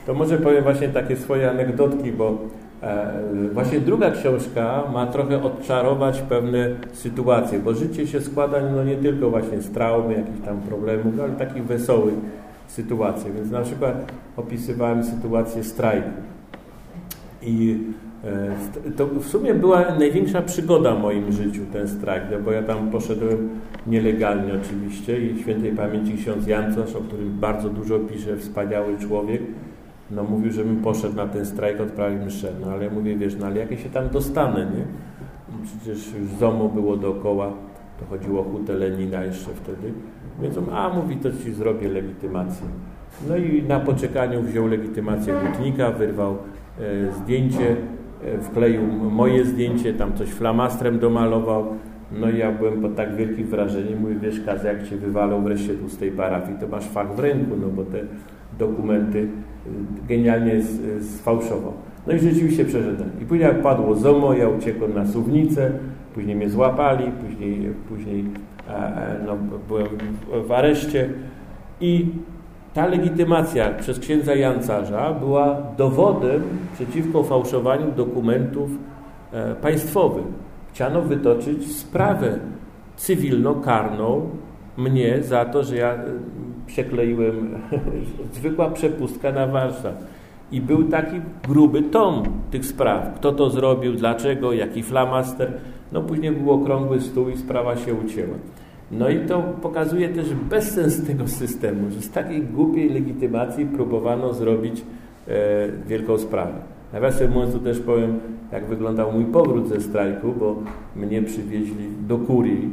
To może powiem właśnie takie swoje anegdotki, bo właśnie druga książka ma trochę odczarować pewne sytuacje, bo życie się składa no nie tylko właśnie z traumy, jakichś tam problemów, ale takich wesołych sytuacji. Więc na przykład opisywałem sytuację strajku. I to w sumie była największa przygoda w moim życiu, ten strajk, bo ja tam poszedłem nielegalnie oczywiście i świętej pamięci ksiądz Jancarz, o którym bardzo dużo pisze, wspaniały człowiek, no mówił, żebym poszedł na ten strajk, odprawił mszę. No ale ja mówię, wiesz, no ale jak ja się tam dostanę, nie? Przecież już ZOMO było dookoła, to chodziło o hutę Lenina jeszcze wtedy. Więc on, mówi, to ci zrobię legitymację. No i na poczekaniu wziął legitymację hutnika, wyrwał zdjęcie, wkleił moje zdjęcie, tam coś flamastrem domalował. No i ja byłem pod tak wielkim wrażeniem, mówię, wiesz, Kaza, jak cię wywalą wreszcie tu z tej parafii, to masz fach w ręku, no bo te dokumenty genialnie sfałszował. No i rzeczywiście przeszedłem. I później jak padło ZOMO, ja uciekłem na Suwnicę, później mnie złapali, później byłem w areszcie i ta legitymacja przez księdza Jancarza była dowodem przeciwko fałszowaniu dokumentów państwowych. Chciano wytoczyć sprawę cywilno-karną mnie za to, że ja przekleiłem zwykła przepustka na warsztat. I był taki gruby tom tych spraw. Kto to zrobił, dlaczego, jaki flamaster. No później był okrągły stół i sprawa się ucięła. No i to pokazuje też bezsens tego systemu, że z takiej głupiej legitymacji próbowano zrobić wielką sprawę. Nawiasem mówiąc, tu też powiem, jak wyglądał mój powrót ze strajku, bo mnie przywieźli do kurii,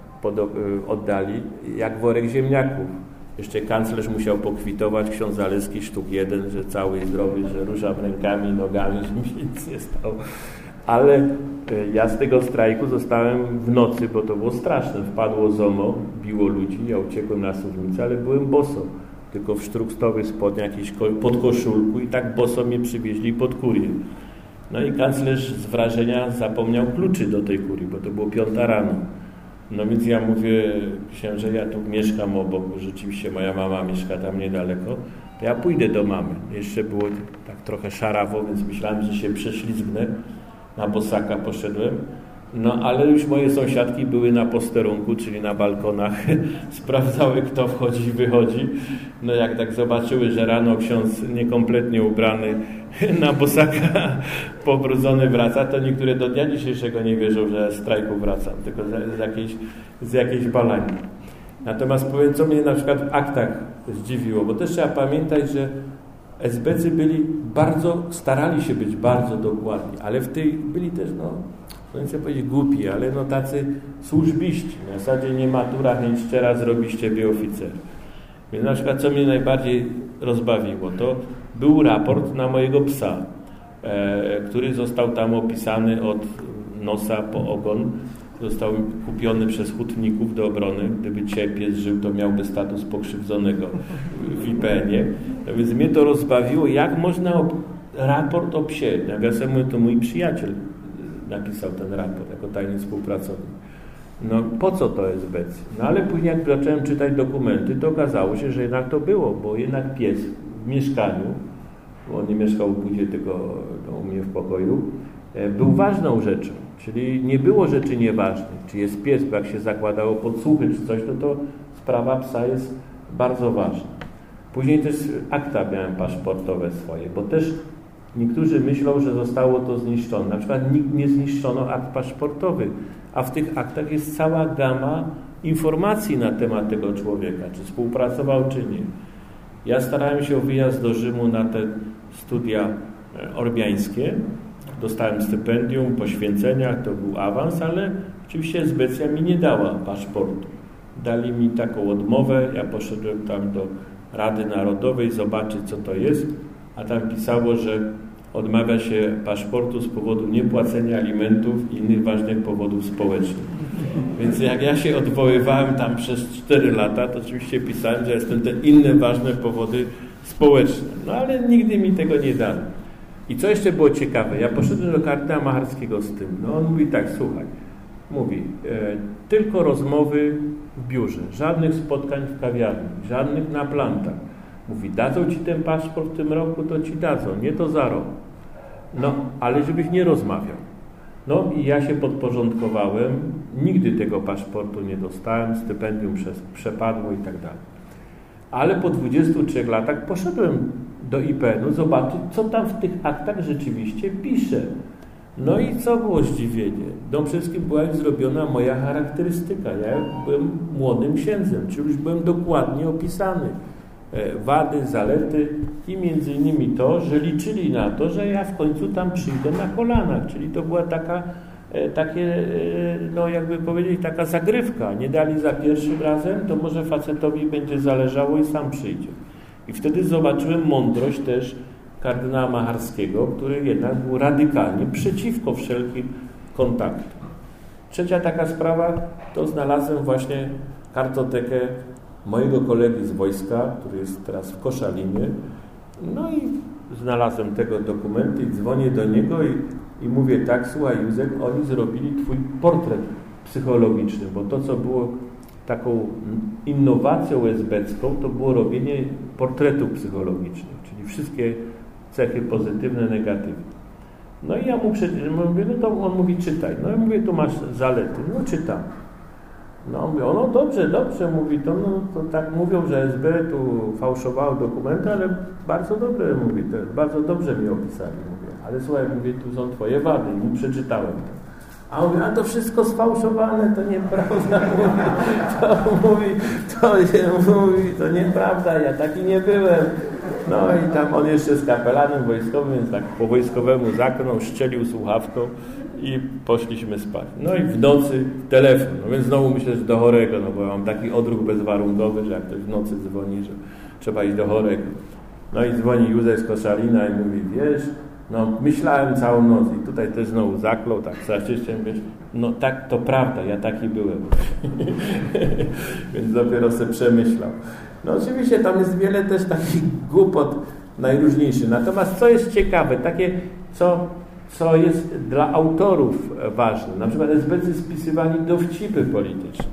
oddali, jak worek ziemniaków. Jeszcze kanclerz musiał pokwitować, ksiądz Zaleski sztuk 1, że cały zdrowy, że ruszam rękami, nogami, że mi się nic nie stało. Ale ja z tego strajku zostałem w nocy, bo to było straszne. Wpadło ZOMO, biło ludzi, ja uciekłem na Suwnicę, ale byłem boso. Tylko w sztrukstowych spodniach, jakiś podkoszulku i tak boso mnie przywieźli pod kurię. No i kanclerz z wrażenia zapomniał kluczy do tej kurii, bo to było 5 rano. No więc ja mówię, księże, ja tu mieszkam obok, bo rzeczywiście moja mama mieszka tam niedaleko, to ja pójdę do mamy. Jeszcze było tak trochę szarawo, więc myślałem, że się prześlizgnę. Na bosaka poszedłem, no ale już moje sąsiadki były na posterunku, czyli na balkonach, sprawdzały, kto wchodzi i wychodzi. No jak tak zobaczyły, że rano ksiądz niekompletnie ubrany na bosaka pobrudzony wraca, to niektóre do dnia dzisiejszego nie wierzą, że z strajku wracam, tylko z jakiejś balani. Natomiast powiem, co mnie na przykład w aktach zdziwiło, bo też trzeba pamiętać, że SB-cy starali się być bardzo dokładni, ale w tej byli też, nie chcę powiedzieć głupi, ale tacy służbiści. Na zasadzie nie matura, chęć szczera zrobi z ciebie oficer. Więc na przykład, co mnie najbardziej rozbawiło, to był raport na mojego psa, który został tam opisany od nosa po ogon. Został kupiony przez hutników do obrony. Gdyby dzisiaj pies żył, to miałby status pokrzywdzonego w IPN-ie. No więc mnie to rozbawiło, jak można raport o psie. Nawiasem mówiąc, to mój przyjaciel napisał ten raport jako tajny współpracownik. No po co to jest SB? No ale później jak zacząłem czytać dokumenty, to okazało się, że jednak to było, bo jednak pies w mieszkaniu, bo on nie mieszkał w budzie, tylko u mnie w pokoju, był ważną rzeczą. Czyli nie było rzeczy nieważnych. Czy jest pies, bo jak się zakładało podsłuchy czy coś, to sprawa psa jest bardzo ważna. Później też akta miałem paszportowe swoje, bo też niektórzy myślą, że zostało to zniszczone. Na przykład nikt nie zniszczono akt paszportowych, a w tych aktach jest cała gama informacji na temat tego człowieka, czy współpracował, czy nie. Ja starałem się o wyjazd do Rzymu na te studia orbiańskie. Dostałem stypendium, poświęceniach, to był awans, ale oczywiście SB mi nie dała paszportu. Dali mi taką odmowę, ja poszedłem tam do Rady Narodowej zobaczyć, co to jest, a tam pisało, że odmawia się paszportu z powodu niepłacenia alimentów i innych ważnych powodów społecznych. Więc jak ja się odwoływałem tam przez 4 lata, to oczywiście pisałem, że jestem te inne ważne powody społeczne. No ale nigdy mi tego nie dano. I co jeszcze było ciekawe, ja poszedłem do kardynała Macharskiego z tym. No on mówi tak, słuchaj, mówi, tylko rozmowy w biurze, żadnych spotkań w kawiarni, żadnych na plantach. Mówi, dadzą ci ten paszport w tym roku, to ci dadzą, nie to za rok. No, ale żebyś nie rozmawiał. No i ja się podporządkowałem, nigdy tego paszportu nie dostałem, stypendium przepadło i tak dalej. Ale po 23 latach poszedłem do IPN-u zobaczyć, co tam w tych aktach rzeczywiście pisze. No i co było zdziwienie? No przede wszystkim była już zrobiona moja charakterystyka. Ja byłem młodym księdzem, czyli już byłem dokładnie opisany. Wady, zalety i między innymi to, że liczyli na to, że ja w końcu tam przyjdę na kolanach, czyli to była no jakby powiedzieć, taka zagrywka. Nie dali za pierwszym razem, to może facetowi będzie zależało i sam przyjdzie. I wtedy zobaczyłem mądrość też kardynała Macharskiego, który jednak był radykalnie przeciwko wszelkim kontaktom. Trzecia taka sprawa, to znalazłem właśnie kartotekę mojego kolegi z wojska, który jest teraz w Koszalinie. No i znalazłem tego dokumenty i dzwonię do niego i mówię tak, słuchaj Józef, oni zrobili twój portret psychologiczny, bo to, co było taką innowacją esbecką, to było robienie portretów psychologicznych, czyli wszystkie cechy pozytywne, negatywne. No i ja mu mówię, no to on mówi, czytaj. No i mówię, tu masz zalety. No czytam. No mówię, no dobrze, mówi, to tak mówią, że SB tu fałszowało dokumenty, ale bardzo dobre, mówi, bardzo dobrze mi opisali, mówię. Ale słuchaj, mówię, tu są twoje wady i mu przeczytałem to. A on mówi, a to wszystko sfałszowane, to nieprawda, mówi, to nieprawda, ja taki nie byłem. No i tam on jeszcze z kapelanem wojskowym, więc tak po wojskowemu zaknął, szczelił słuchawką i poszliśmy spać. No i w nocy telefon, no więc znowu myślę, że do chorego, no bo ja mam taki odruch bezwarunkowy, że jak ktoś w nocy dzwoni, że trzeba iść do chorego. No i dzwoni Józef z Koszalina i mówi, wiesz, no myślałem całą noc i tutaj też znowu zaklął, tak zaczyszczę, wiesz, no tak, to prawda, ja taki byłem. Więc dopiero sobie przemyślał. No oczywiście tam jest wiele też takich głupot najróżniejszych. Natomiast co jest ciekawe, takie co jest dla autorów ważne. Na przykład esbecy spisywali dowcipy polityczne.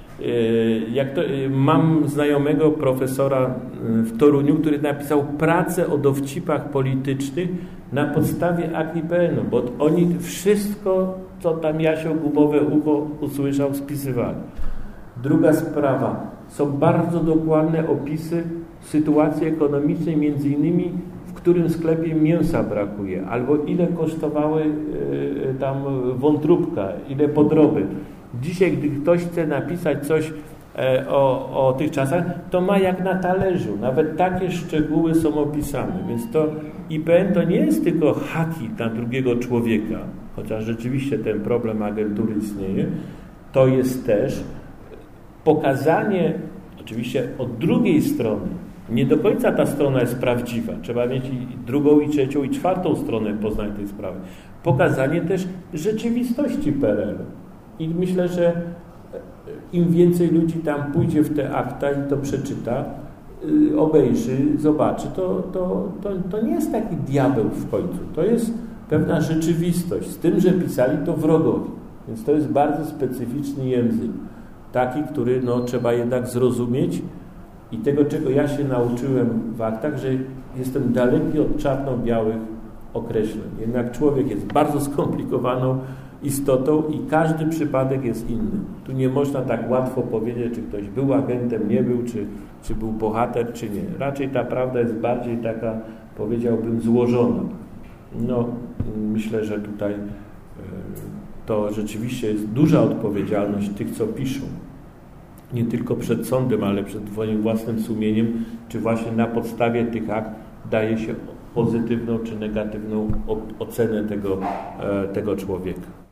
Mam znajomego profesora w Toruniu, który napisał pracę o dowcipach politycznych na podstawie akt IPN-u, bo oni wszystko, co tam Jasio gumowe ucho usłyszał, spisywali. Druga sprawa, są bardzo dokładne opisy sytuacji ekonomicznej, między innymi w którym sklepie mięsa brakuje, albo ile kosztowały tam wątróbka, ile podroby. Dzisiaj, gdy ktoś chce napisać coś o tych czasach, to ma jak na talerzu. Nawet takie szczegóły są opisane. Więc to IPN to nie jest tylko haki na drugiego człowieka, chociaż rzeczywiście ten problem agentury istnieje. To jest też pokazanie, oczywiście od drugiej strony, nie do końca ta strona jest prawdziwa. Trzeba mieć i drugą, i trzecią, i czwartą stronę poznania tej sprawy. Pokazanie też rzeczywistości PRL-u. I myślę, że im więcej ludzi tam pójdzie w te akta i to przeczyta, obejrzy, zobaczy, to nie jest taki diabeł w końcu. To jest pewna rzeczywistość. Z tym, że pisali to wrogowie. Więc to jest bardzo specyficzny język. Taki, który trzeba jednak zrozumieć i tego, czego ja się nauczyłem w aktach, że jestem daleki od czarno-białych określeń. Jednak człowiek jest bardzo skomplikowaną istotą i każdy przypadek jest inny. Tu nie można tak łatwo powiedzieć, czy ktoś był agentem, nie był, czy był bohater, czy nie. Raczej ta prawda jest bardziej taka, powiedziałbym, złożona. Myślę, że tutaj to rzeczywiście jest duża odpowiedzialność tych, co piszą. Nie tylko przed sądem, ale przed swoim własnym sumieniem, czy właśnie na podstawie tych akt daje się pozytywną czy negatywną ocenę tego człowieka.